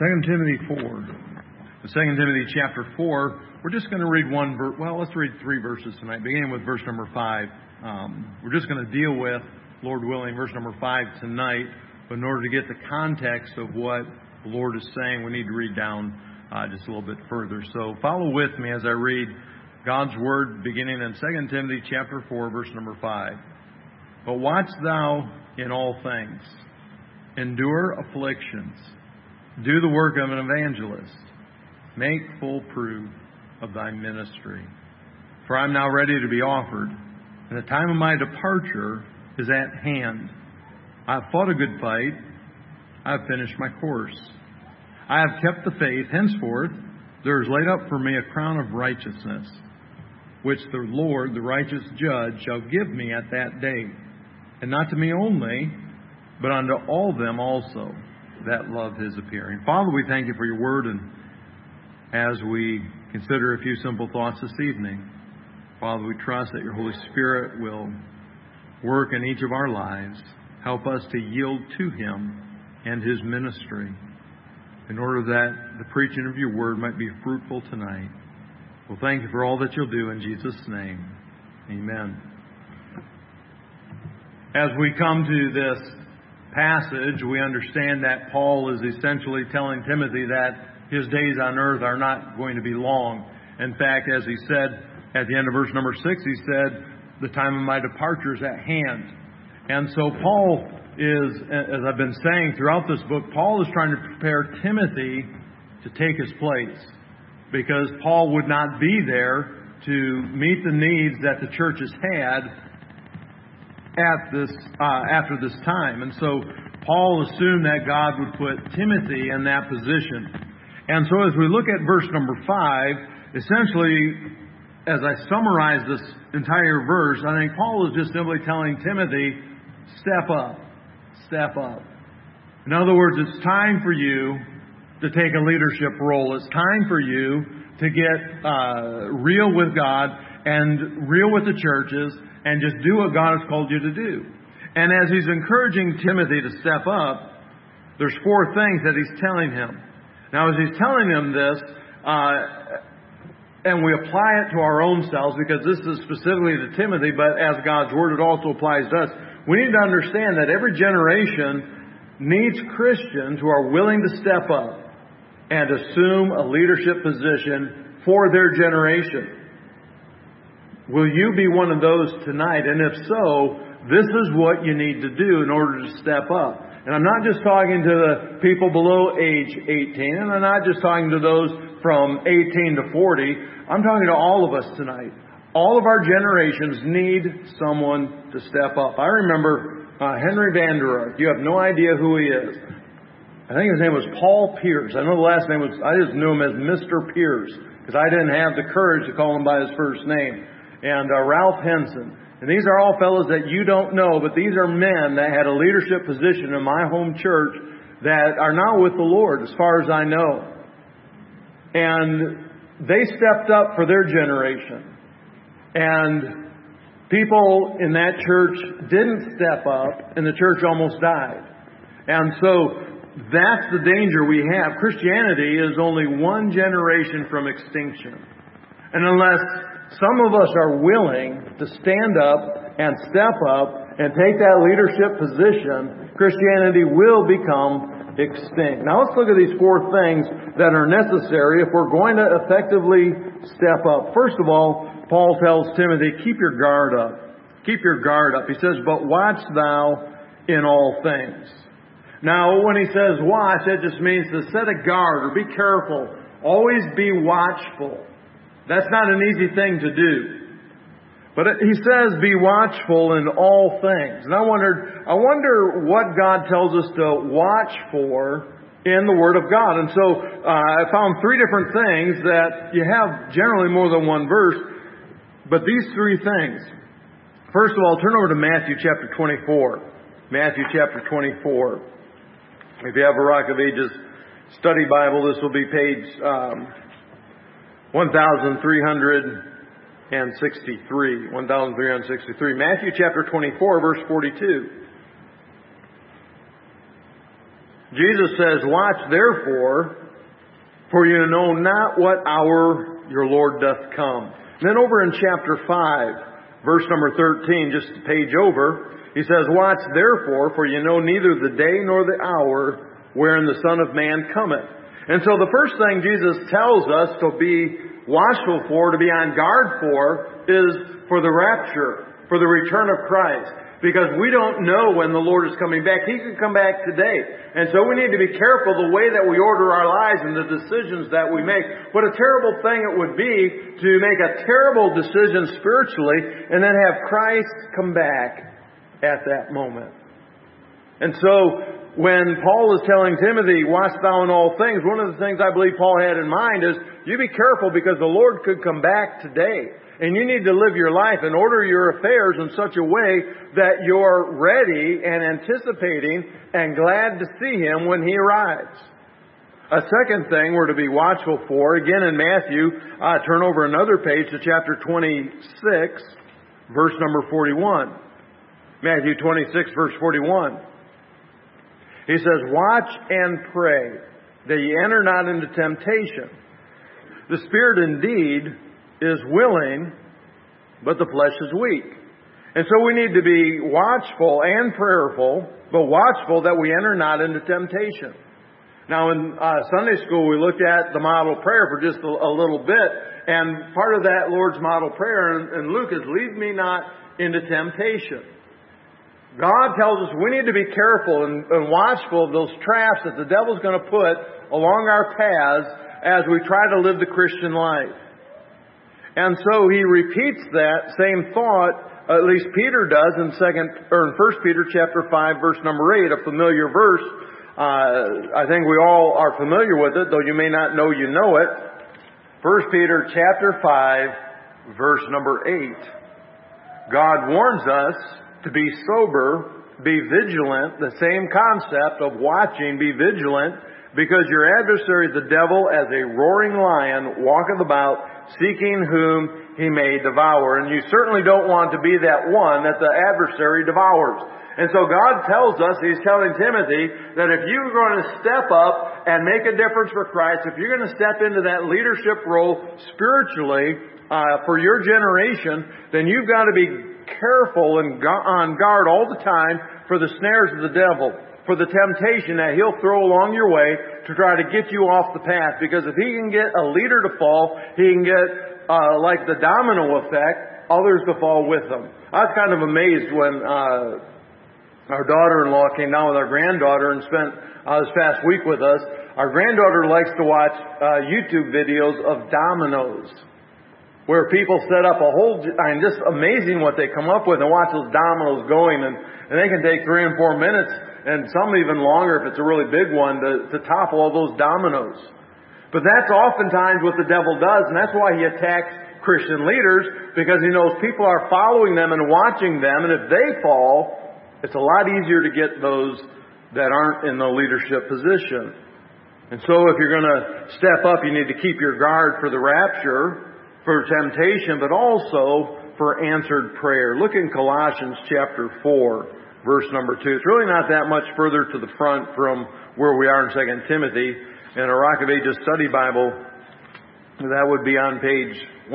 2 Timothy 4. In 2 Timothy chapter 4, we're just going to read one verse. Well, let's read 3 verses tonight, beginning with verse number 5. We're just going to deal with, Lord willing, verse number 5 tonight. But in order to get the context of what the Lord is saying, we need to read down just a little bit further. So follow with me as I read God's Word, beginning in 2 Timothy chapter 4, verse number 5. But watch thou in all things, endure afflictions, do the work of an evangelist, make full proof of thy ministry. For I am now ready to be offered, and the time of my departure is at hand. I have fought a good fight, I have finished my course. I have kept the faith. Henceforth there is laid up for me a crown of righteousness, which the Lord, the righteous judge, shall give me at that day. And not to me only, but unto all them also that love His appearing. Father, we thank You for Your Word, and as we consider a few simple thoughts this evening, Father, we trust that Your Holy Spirit will work in each of our lives. Help us to yield to Him and His ministry in order that the preaching of Your Word might be fruitful tonight. Well, thank You for all that You'll do in Jesus' name. Amen. As we come to this passage, we understand that Paul is essentially telling Timothy that his days on earth are not going to be long. In fact, as he said at the end of verse number 6, he said, the time of my departure is at hand. And so Paul is, as I've been saying throughout this book, Paul is trying to prepare Timothy to take his place, because Paul would not be there to meet the needs that the church has had after this time. And so Paul assumed that God would put Timothy in that position. And so as we look at verse number 5, essentially, as I summarize this entire verse, I think Paul is just simply telling Timothy, step up, step up. In other words, it's time for you to take a leadership role. It's time for you to get real with God and real with the churches and just do what God has called you to do. And as he's encouraging Timothy to step up, there's 4 things that he's telling him. Now, as he's telling him this, and we apply it to our own selves, because this is specifically to Timothy, but as God's Word, it also applies to us. We need to understand that every generation needs Christians who are willing to step up and assume a leadership position for their generation. Will you be one of those tonight? And if so, this is what you need to do in order to step up. And I'm not just talking to the people below age 18, and I'm not just talking to those from 18 to 40. I'm talking to all of us tonight. All of our generations need someone to step up. I remember Henry Van der Ark. You have no idea who he is. I think his name was Paul Pierce. I know the last name was, I just knew him as Mr. Pierce, because I didn't have the courage to call him by his first name. And Ralph Henson. And these are all fellows that you don't know, but these are men that had a leadership position in my home church that are now with the Lord, as far as I know. And they stepped up for their generation. And people in that church didn't step up, and the church almost died. And so that's the danger we have. Christianity is only one generation from extinction. And unless some of us are willing to stand up and step up and take that leadership position, Christianity will become extinct. Now let's look at these 4 things that are necessary if we're going to effectively step up. First of all, Paul tells Timothy, keep your guard up. Keep your guard up. He says, but watch thou in all things. Now, when he says watch, that just means to set a guard or be careful. Always be watchful. That's not an easy thing to do. But he says, be watchful in all things. And I wonder what God tells us to watch for in the Word of God. And so I found 3 different things that you have generally more than one verse. But these 3 things. First of all, turn over to Matthew chapter 24. Matthew chapter 24. If you have a Rock of Ages study Bible, this will be page 1363. 1363. Matthew chapter 24, verse 42. Jesus says, "Watch therefore, for you know not what hour your Lord doth come." And then over in chapter 5, verse number 13, just a page over, he says, "Watch therefore, for you know neither the day nor the hour wherein the Son of Man cometh." And so the first thing Jesus tells us to be watchful for, to be on guard for, is for the rapture, for the return of Christ. Because we don't know when the Lord is coming back. He could come back today. And so we need to be careful the way that we order our lives and the decisions that we make. What a terrible thing it would be to make a terrible decision spiritually and then have Christ come back at that moment. And so when Paul is telling Timothy, "Watch thou in all things," one of the things I believe Paul had in mind is, you be careful because the Lord could come back today. And you need to live your life and order your affairs in such a way that you're ready and anticipating and glad to see Him when He arrives. A second thing we're to be watchful for, again in Matthew, turn over another page to chapter 26, verse number 41. Matthew 26, verse 41. He says, "Watch and pray, that ye enter not into temptation. The spirit indeed is willing, but the flesh is weak." And so we need to be watchful and prayerful, but watchful that we enter not into temptation. Now in Sunday school we looked at the model prayer for just a little bit, and part of that Lord's model prayer in Luke is, "Lead me not into temptation." God tells us we need to be careful and watchful of those traps that the devil's going to put along our paths as we try to live the Christian life. And so he repeats that same thought, at least Peter does, in 1 Peter chapter 5, verse number 8, a familiar verse. I think we all are familiar with it, though you may not know you know it. 1 Peter chapter 5, verse number 8. God warns us to be sober, be vigilant, the same concept of watching, be vigilant, because your adversary, the devil, as a roaring lion, walketh about, seeking whom he may devour. And you certainly don't want to be that one that the adversary devours. And so God tells us, He's telling Timothy, that if you're going to step up and make a difference for Christ, if you're going to step into that leadership role spiritually for your generation, then you've got to be careful and on guard all the time for the snares of the devil, for the temptation that he'll throw along your way to try to get you off the path. Because if he can get a leader to fall, he can get, like the domino effect, others to fall with them. I was kind of amazed when our daughter-in-law came down with our granddaughter and spent this past week with us. Our granddaughter likes to watch YouTube videos of dominoes, where people set up a whole, just amazing what they come up with, and watch those dominoes going, and they can take 3 and 4 minutes, and some even longer if it's a really big one, to topple all those dominoes. But that's oftentimes what the devil does, and that's why he attacks Christian leaders, because he knows people are following them and watching them, and if they fall, it's a lot easier to get those that aren't in the leadership position. And so if you're going to step up, you need to keep your guard for the rapture, for temptation, but also for answered prayer. Look in Colossians chapter 4, verse number 2. It's really not that much further to the front from where we are in 2 Timothy. In a Rock of Ages study Bible, that would be on page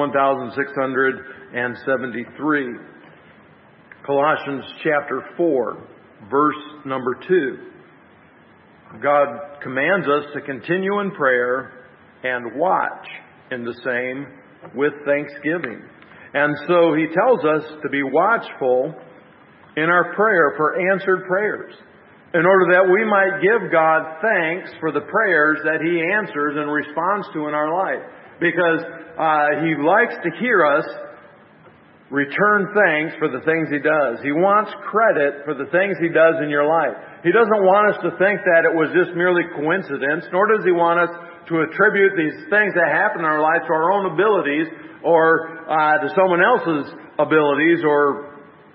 1673. Colossians chapter 4, verse number 2. God commands us to continue in prayer and watch in the same with thanksgiving. And so he tells us to be watchful in our prayer for answered prayers, in order that we might give God thanks for the prayers that He answers and responds to in our life. Because He likes to hear us return thanks for the things He does. He wants credit for the things He does in your life. He doesn't want us to think that it was just merely coincidence, nor does He want us to attribute these things that happen in our life to our own abilities or to someone else's abilities or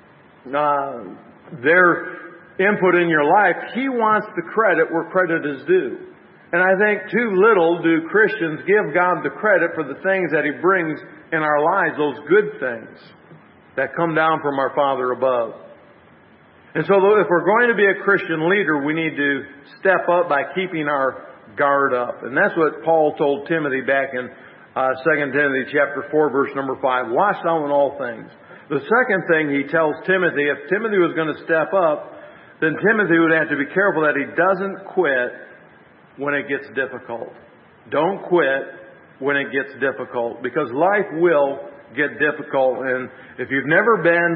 their input in your life. He wants the credit where credit is due. And I think too little do Christians give God the credit for the things that He brings in our lives, those good things that come down from our Father above. And so if we're going to be a Christian leader, we need to step up by keeping our guard up. And that's what Paul told Timothy back in 2 Timothy chapter 4, verse number 5. Watch thou in all things. The second thing he tells Timothy, if Timothy was going to step up, then Timothy would have to be careful that he doesn't quit when it gets difficult. Don't quit when it gets difficult, because life will get difficult. And if you've never been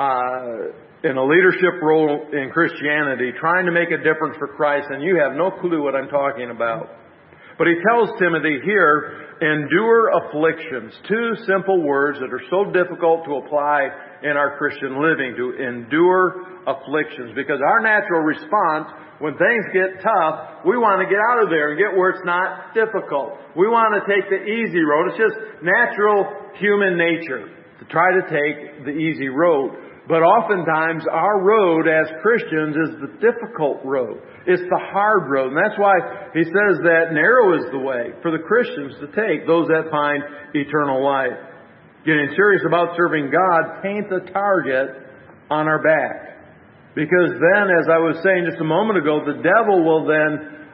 in a leadership role in Christianity, trying to make a difference for Christ, and you have no clue what I'm talking about. But he tells Timothy here, endure afflictions. Two simple words that are so difficult to apply in our Christian living, to endure afflictions. Because our natural response, when things get tough, we want to get out of there and get where it's not difficult. We want to take the easy road. It's just natural human nature to try to take the easy road. But oftentimes our road as Christians is the difficult road. It's the hard road. And that's why he says that narrow is the way for the Christians to take, those that find eternal life. Getting serious about serving God paints a target on our back. Because then, as I was saying just a moment ago, the devil will then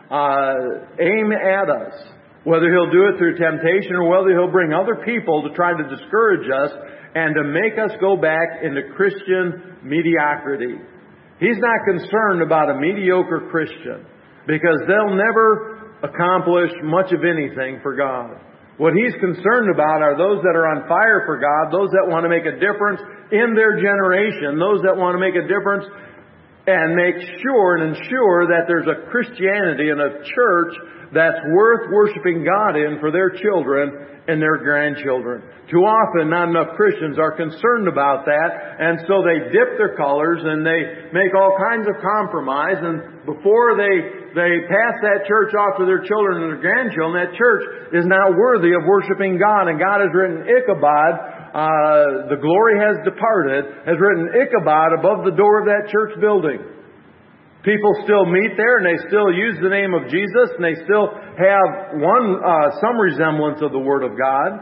aim at us. Whether he'll do it through temptation or whether he'll bring other people to try to discourage us and to make us go back into Christian mediocrity. He's not concerned about a mediocre Christian, because they'll never accomplish much of anything for God. What he's concerned about are those that are on fire for God, those that want to make a difference in their generation, those that want to make a difference and make sure and ensure that there's a Christianity and a church that's worth worshiping God in for their children and their grandchildren. Too often, not enough Christians are concerned about that, and so they dip their colors and they make all kinds of compromise, and before they pass that church off to their children and their grandchildren, that church is not worthy of worshiping God, and God has written Ichabod, the glory has departed, has written Ichabod above the door of that church building. People still meet there and they still use the name of Jesus and they still have some resemblance of the Word of God.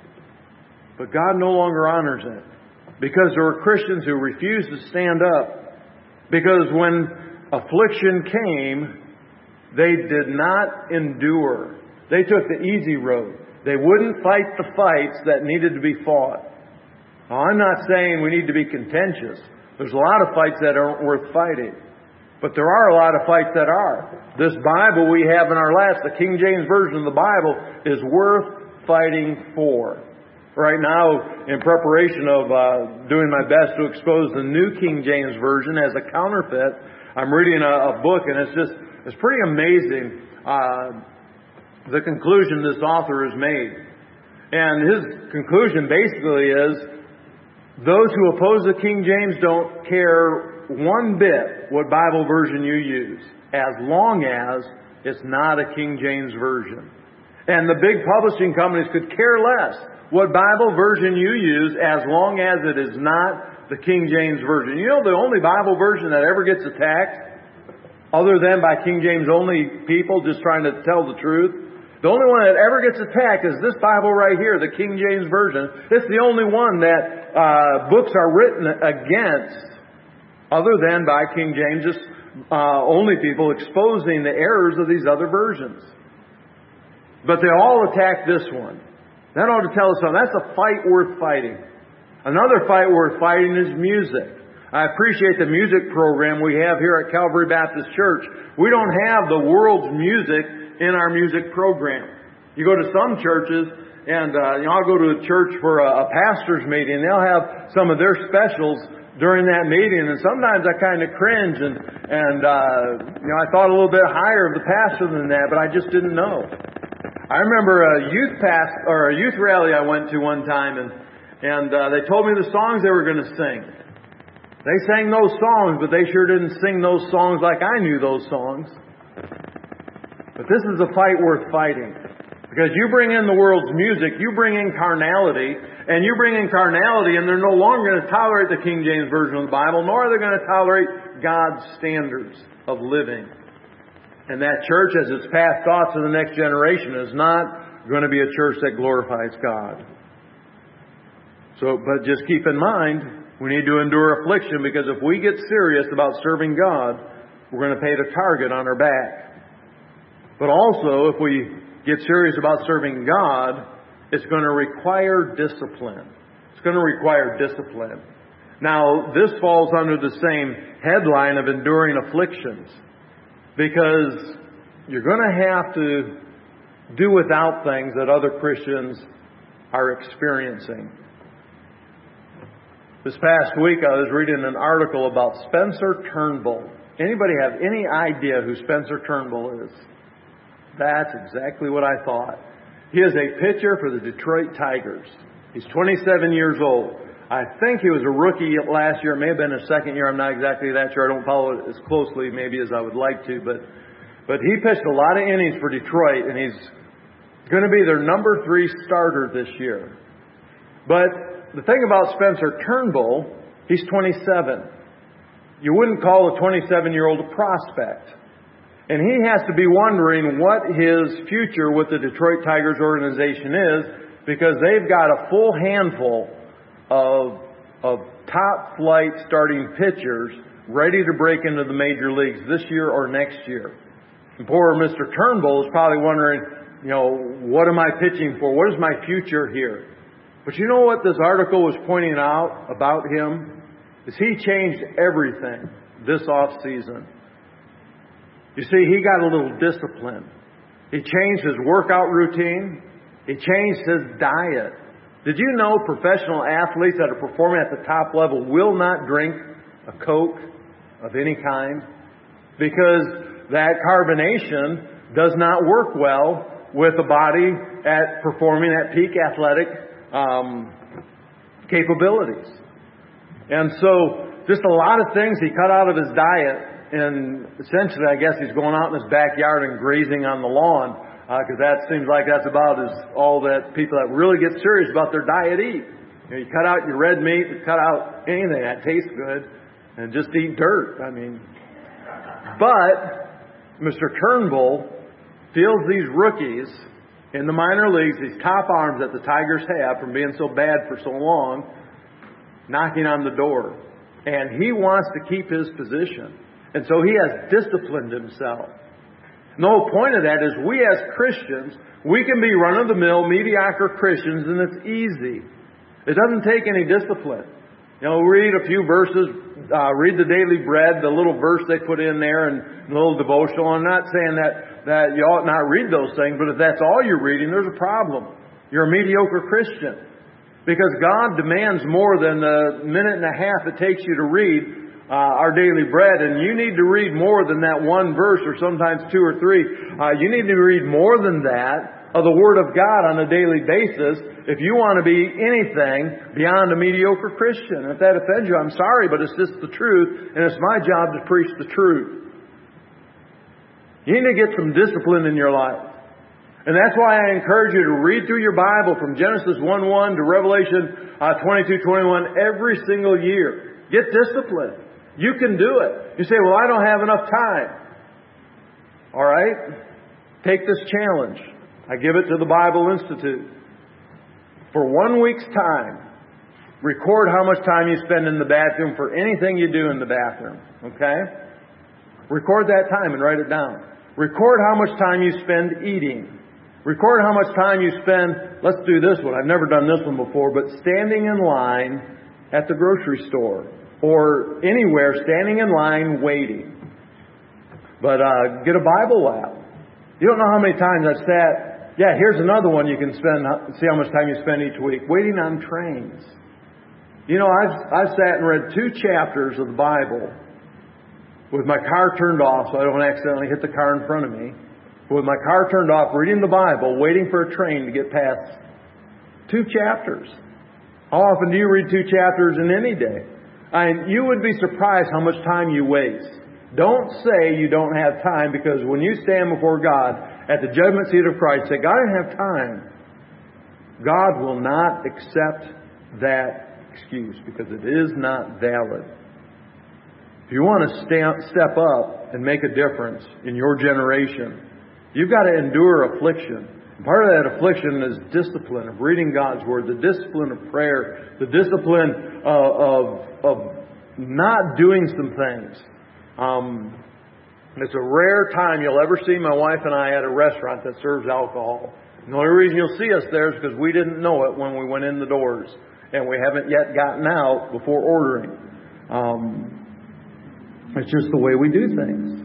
But God no longer honors it. Because there were Christians who refused to stand up. Because when affliction came, they did not endure. They took the easy road. They wouldn't fight the fights that needed to be fought. Now, I'm not saying we need to be contentious. There's a lot of fights that aren't worth fighting. But there are a lot of fights that are. This Bible we have in our laps, the King James Version of the Bible, is worth fighting for. Right now, in preparation of doing my best to expose the New King James Version as a counterfeit, I'm reading a book, and it's pretty amazing the conclusion this author has made. And his conclusion basically is, those who oppose the King James don't care one bit what Bible version you use, as long as it's not a King James Version. And the big publishing companies could care less what Bible version you use, as long as it is not the King James Version. You know the only Bible version that ever gets attacked, other than by King James only people just trying to tell the truth, the only one that ever gets attacked is this Bible right here, the King James Version. It's the only one that books are written against, other than by King James only people exposing the errors of these other versions. But they all attack this one. That ought to tell us something. That's a fight worth fighting. Another fight worth fighting is music. I appreciate the music program we have here at Calvary Baptist Church. We don't have the world's music in our music program. You go to some churches, and I'll go to a church for a pastor's meeting. They'll have some of their specials during that meeting, and sometimes I kind of cringe, and I thought a little bit higher of the pastor than that, but I just didn't know. I remember a youth rally I went to one time, and they told me the songs they were going to sing. They sang those songs, but they sure didn't sing those songs like I knew those songs. But this is a fight worth fighting. Because you bring in the world's music, you bring in carnality, and they're no longer going to tolerate the King James Version of the Bible, nor are they going to tolerate God's standards of living. And that church, as it's passed off to the next generation, is not going to be a church that glorifies God. But just keep in mind, We need to endure affliction because if we get serious about serving God, we're going to pay the target on our back. But also, if we get serious about serving God, it's going to require discipline. It's going to require discipline. Now, this falls under the same headline of enduring afflictions, because you're going to have to do without things that other Christians are experiencing. This past week I was reading an article about Spencer Turnbull. Anybody have any idea who Spencer Turnbull is? That's exactly what I thought. He is a pitcher for the Detroit Tigers. He's 27 years old. I think he was a rookie last year. It may have been his second year. I'm not exactly that sure. I don't follow it as closely maybe as I would like to. But he pitched a lot of innings for Detroit, and he's going to be their number 3 starter this year. But the thing about Spencer Turnbull, he's 27. You wouldn't call a 27-year-old a prospect. And he has to be wondering what his future with the Detroit Tigers organization is, because they've got a full handful of top-flight starting pitchers ready to break into the major leagues this year or next year. And poor Mr. Turnbull is probably wondering, what am I pitching for? What is my future here? But you know what this article was pointing out about him? Is he changed everything this off season. You see, he got a little discipline. He changed his workout routine. He changed his diet. Did you know professional athletes that are performing at the top level will not drink a Coke of any kind? Because that carbonation does not work well with a body at performing at peak athletic capabilities. And so just a lot of things he cut out of his diet, and essentially I guess he's going out in his backyard and grazing on the lawn, because that seems like that's about all that people that really get serious about their diet eat. You cut out your red meat, you cut out anything that tastes good, and just eat dirt. But Mr. Turnbull feels these rookies in the minor leagues, these top arms that the Tigers have from being so bad for so long, knocking on the door. And he wants to keep his position. And so he has disciplined himself. The whole point of that is we as Christians, we can be run-of-the-mill, mediocre Christians, and it's easy. It doesn't take any discipline. Read a few verses, read the Daily Bread, the little verse they put in there, and a little devotional. I'm not saying that you ought not read those things, but if that's all you're reading, there's a problem. You're a mediocre Christian. Because God demands more than the minute and a half it takes you to read our daily bread, and you need to read more than that one verse, or sometimes 2 or 3. You need to read more than that of the Word of God on a daily basis if you want to be anything beyond a mediocre Christian. If that offends you, I'm sorry, but it's just the truth, and it's my job to preach the truth. You need to get some discipline in your life. And that's why I encourage you to read through your Bible from Genesis 1:1 to Revelation 22:21 every single year. Get disciplined. You can do it. You say, well, I don't have enough time. All right? Take this challenge. I give it to the Bible Institute. For 1 week's time, record how much time you spend in the bathroom for anything you do in the bathroom. Okay? Record that time and write it down. Record how much time you spend eating. Record how much time you spend, let's do this one. I've never done this one before, but standing in line at the grocery store or anywhere, standing in line waiting. But get a Bible app. You don't know how many times I've sat. Yeah, here's another one you can spend. See how much time you spend each week. Waiting on trains. I've sat and read 2 chapters of the Bible with my car turned off so I don't accidentally hit the car in front of me. With my car turned off, reading the Bible, waiting for a train to get past 2 chapters. How often do you read 2 chapters in any day? You would be surprised how much time you waste. Don't say you don't have time, because when you stand before God at the judgment seat of Christ, say, God, I didn't have time. God will not accept that excuse because it is not valid. If you want to step up and make a difference in your generation, you've got to endure affliction. Part of that affliction is discipline of reading God's Word, the discipline of prayer, the discipline of not doing some things. It's a rare time you'll ever see my wife and I at a restaurant that serves alcohol. And the only reason you'll see us there is because we didn't know it when we went in the doors. And we haven't yet gotten out before ordering. It's just the way we do things.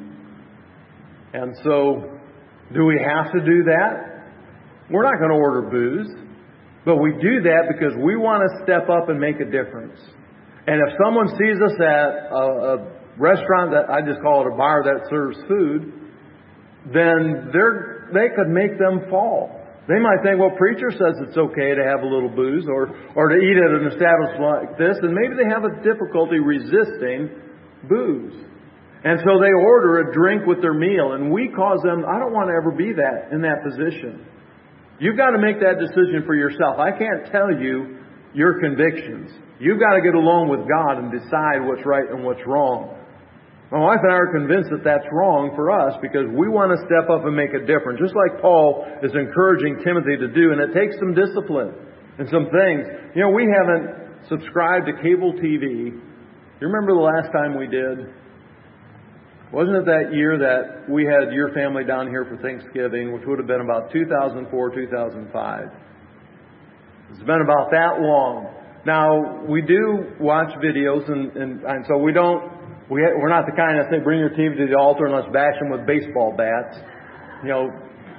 And so, do we have to do that? We're not going to order booze. But we do that because we want to step up and make a difference. And if someone sees us at a restaurant that I just call it a bar that serves food, then they could make them fall. They might think, well, preacher says it's okay to have a little booze or to eat at an establishment like this, and maybe they have a difficulty resisting booze. And so they order a drink with their meal, and we cause them, I don't want to ever be in that position. You've got to make that decision for yourself. I can't tell you your convictions. You've got to get along with God and decide what's right and what's wrong. My wife and I are convinced that that's wrong for us because we want to step up and make a difference. Just like Paul is encouraging Timothy to do, and it takes some discipline and some things. You know, we haven't subscribed to cable TV. You remember the last time we did? Wasn't it that year that we had your family down here for Thanksgiving, which would have been about 2004, 2005? It's been about that long. Now, we do watch videos, and so we're not the kind that say, bring your TV to the altar and let's bash them with baseball bats. You know,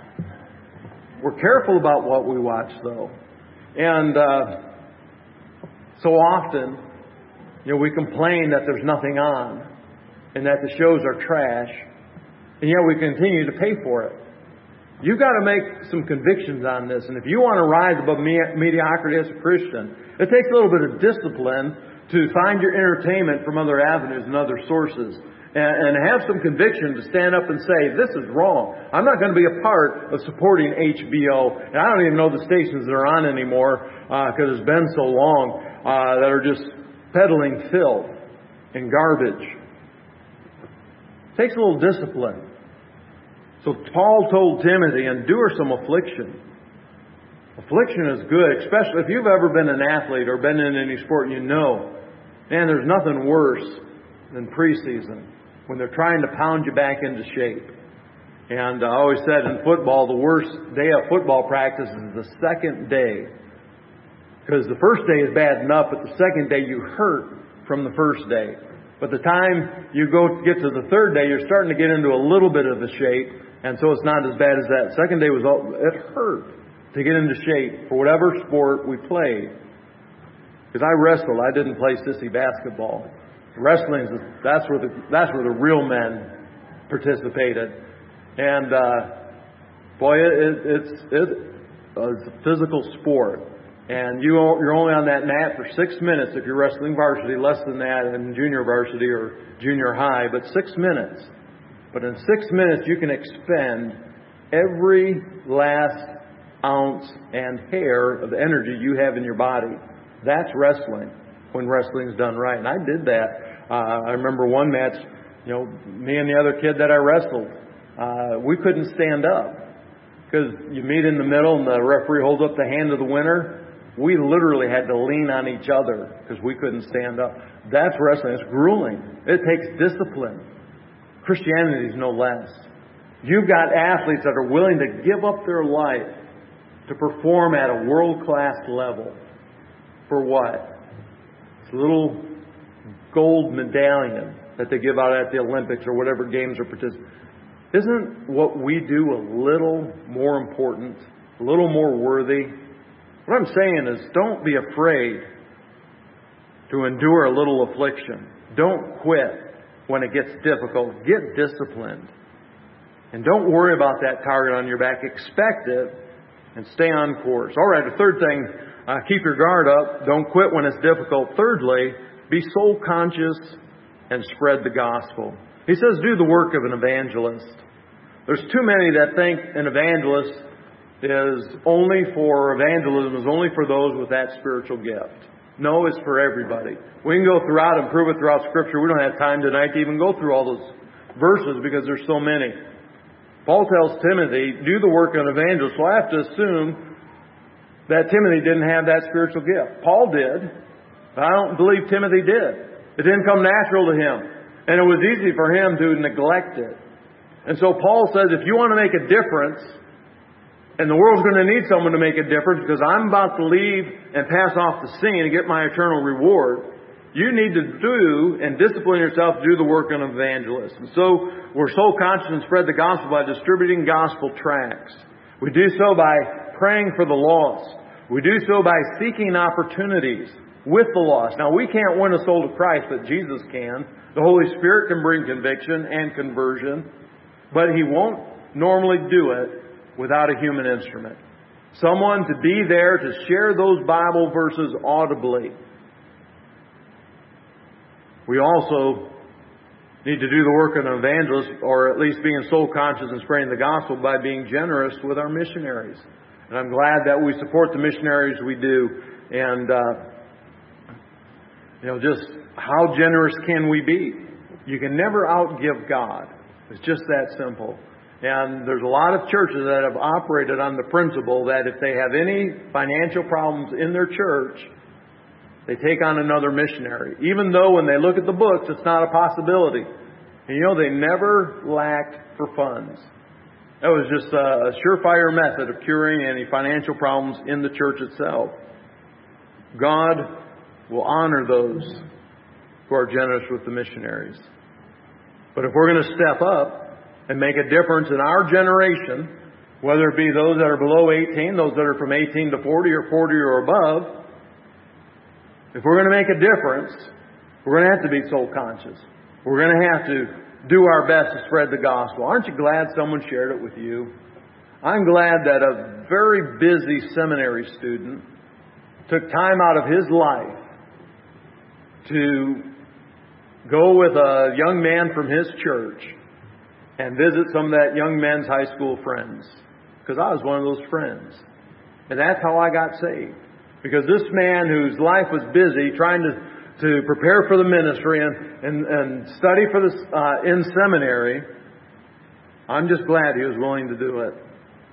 we're careful about what we watch, though. And so often, you know, we complain that there's nothing on and that the shows are trash, and yet we continue to pay for it. You've got to make some convictions on this, and if you want to rise above mediocrity as a Christian, it takes a little bit of discipline to find your entertainment from other avenues and other sources, and have some conviction to stand up and say, this is wrong. I'm not going to be a part of supporting HBO, and I don't even know the stations that are on anymore because it's been so long that are just peddling filth and garbage. Takes a little discipline. So Paul told Timothy, endure some affliction. Affliction is good, especially if you've ever been an athlete or been in any sport, you know. Man, there's nothing worse than preseason when they're trying to pound you back into shape. And I always said in football, the worst day of football practice is the second day. Because the first day is bad enough, but the second day you hurt from the first day. But the time you get to the third day, you're starting to get into a little bit of the shape, and so it's not as bad as that. Second day it hurt to get into shape for whatever sport we played. Because I wrestled, I didn't play sissy basketball. Wrestling, that's where the real men participated, and boy, it's a physical sport. And you're only on that mat for 6 minutes if you're wrestling varsity, less than that in junior varsity or junior high, but 6 minutes. But in 6 minutes you can expend every last ounce and hair of the energy you have in your body. That's wrestling, when wrestling's done right. And I did that. I remember one match, you know, me and the other kid that I wrestled, we couldn't stand up. Because you meet in the middle and the referee holds up the hand of the winner. We literally had to lean on each other because we couldn't stand up. That's wrestling. It's grueling. It takes discipline. Christianity is no less. You've got athletes that are willing to give up their life to perform at a world-class level. For what? It's a little gold medallion that they give out at the Olympics or whatever games are participating. Isn't what we do a little more important, a little more worthy? What I'm saying is, don't be afraid to endure a little affliction. Don't quit when it gets difficult. Get disciplined. And don't worry about that target on your back. Expect it and stay on course. All right, the third thing, keep your guard up. Don't quit when it's difficult. Thirdly, be soul conscious and spread the gospel. He says, do the work of an evangelist. There's too many that think an evangelist is only for those with that spiritual gift. No, it's for everybody. We can go throughout and prove it throughout Scripture. We don't have time tonight to even go through all those verses because there's so many. Paul tells Timothy, do the work of an evangelist. So I have to assume that Timothy didn't have that spiritual gift. Paul did, but I don't believe Timothy did. It didn't come natural to him. And it was easy for him to neglect it. And so Paul says, if you want to make a difference, and the world's going to need someone to make a difference because I'm about to leave and pass off the scene and get my eternal reward, you need to do and discipline yourself to do the work of an evangelist. And so we're soul conscious and spread the gospel by distributing gospel tracts. We do so by praying for the lost. We do so by seeking opportunities with the lost. Now, we can't win a soul to Christ, but Jesus can. The Holy Spirit can bring conviction and conversion, but He won't normally do it without a human instrument. Someone to be there to share those Bible verses audibly. We also need to do the work of an evangelist, or at least being soul conscious and spreading the gospel, by being generous with our missionaries. And I'm glad that we support the missionaries we do. And, just how generous can we be? You can never outgive God. It's just that simple. And there's a lot of churches that have operated on the principle that if they have any financial problems in their church, they take on another missionary. Even though when they look at the books, it's not a possibility. And they never lacked for funds. That was just a surefire method of curing any financial problems in the church itself. God will honor those who are generous with the missionaries. But if we're going to step up and make a difference in our generation, whether it be those that are below 18, those that are from 18 to 40 or 40 or above, if we're going to make a difference, we're going to have to be soul conscious. We're going to have to do our best to spread the gospel. Aren't you glad someone shared it with you? I'm glad that a very busy seminary student took time out of his life to go with a young man from his church and visit some of that young man's high school friends. Because I was one of those friends. And that's how I got saved. Because this man whose life was busy trying to prepare for the ministry and study for this in seminary, I'm just glad he was willing to do it.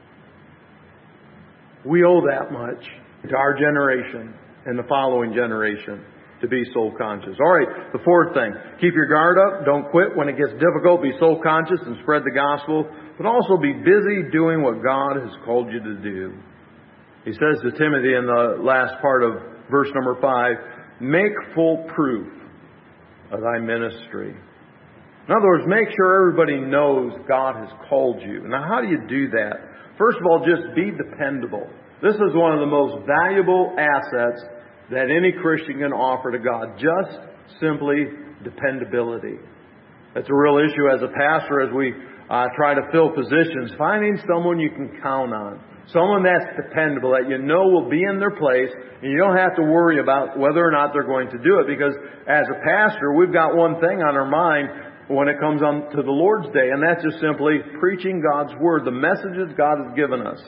We owe that much to our generation and the following generation to be soul conscious. All right, the fourth thing. Keep your guard up. Don't quit when it gets difficult. Be soul conscious and spread the gospel. But also be busy doing what God has called you to do. He says to Timothy in the last part of verse number 5, make full proof of thy ministry. In other words, make sure everybody knows God has called you. Now, how do you do that? First of all, just be dependable. This is one of the most valuable assets that any Christian can offer to God. Just simply dependability. That's a real issue as a pastor as we try to fill positions. Finding someone you can count on. Someone that's dependable, that you know will be in their place, and you don't have to worry about whether or not they're going to do it. Because as a pastor, we've got one thing on our mind when it comes on to the Lord's Day, and that's just simply preaching God's Word, the messages God has given us.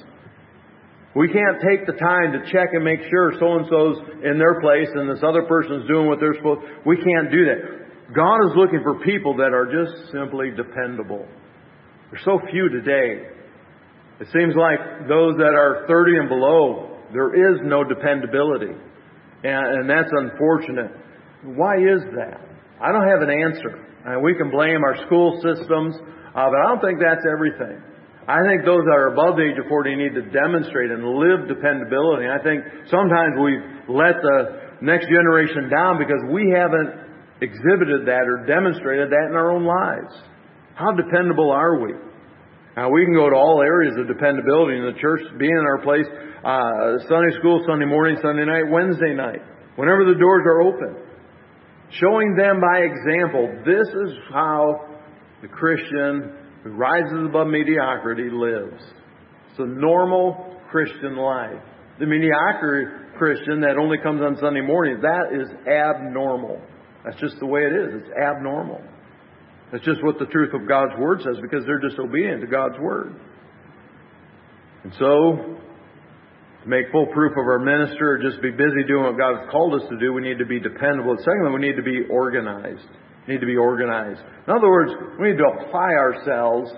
We can't take the time to check and make sure so-and-so's in their place and this other person's doing what they're supposed to. We can't do that. God is looking for people that are just simply dependable. There's so few today. It seems like those that are 30 and below, there is no dependability. And that's unfortunate. Why is that? I don't have an answer. We can blame our school systems, but I don't think that's everything. I think those that are above the age of 40 need to demonstrate and live dependability. And I think sometimes we've let the next generation down because we haven't exhibited that or demonstrated that in our own lives. How dependable are we? Now, we can go to all areas of dependability in the church, being in our place, Sunday school, Sunday morning, Sunday night, Wednesday night, whenever the doors are open. Showing them by example, this is how the Christian who rises above mediocrity lives. It's a normal Christian life. The mediocre Christian that only comes on Sunday morning, that is abnormal. That's just the way it is. It's abnormal. That's just what the truth of God's Word says, because they're disobedient to God's Word. And so, to make full proof of our minister, or just be busy doing what God has called us to do, we need to be dependable. Secondly, we need to be organized. We need to be organized. In other words, we need to apply ourselves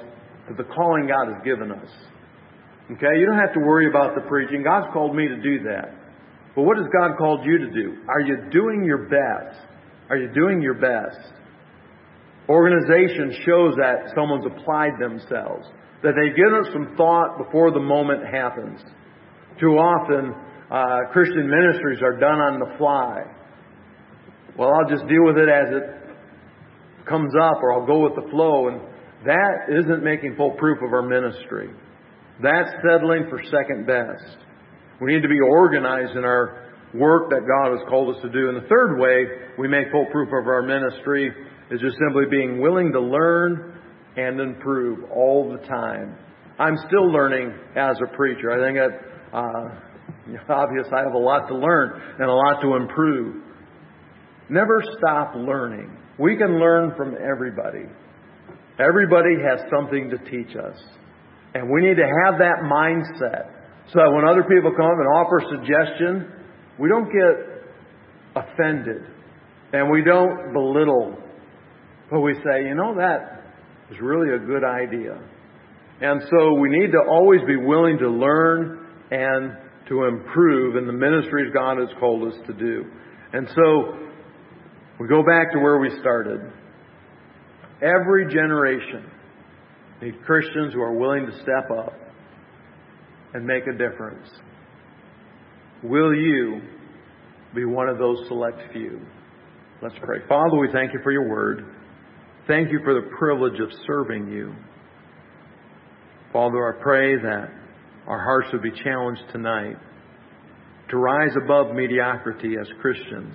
to the calling God has given us. Okay? You don't have to worry about the preaching. God's called me to do that. But what has God called you to do? Are you doing your best? Are you doing your best? Organization shows that someone's applied themselves, that they've given it some thought before the moment happens. Too often, Christian ministries are done on the fly. Well, I'll just deal with it as it comes up, or I'll go with the flow. And that isn't making full proof of our ministry. That's settling for second best. We need to be organized in our work that God has called us to do. And the third way we make full proof of our ministry is just simply being willing to learn and improve all the time. I'm still learning as a preacher. I think it's obvious I have a lot to learn and a lot to improve. Never stop learning. We can learn from everybody. Everybody has something to teach us. And we need to have that mindset so that when other people come and offer suggestion, we don't get offended and we don't belittle. But we say, that is really a good idea. And so we need to always be willing to learn and to improve in the ministries God has called us to do. And so we go back to where we started. Every generation needs Christians who are willing to step up and make a difference. Will you be one of those select few? Let's pray. Father, we thank you for your word. Thank you for the privilege of serving you. Father, I pray that our hearts would be challenged tonight to rise above mediocrity as Christians.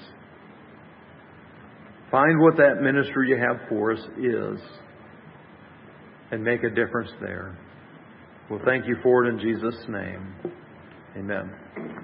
Find what that ministry you have for us is and make a difference there. Well, thank you for it in Jesus' name. Amen.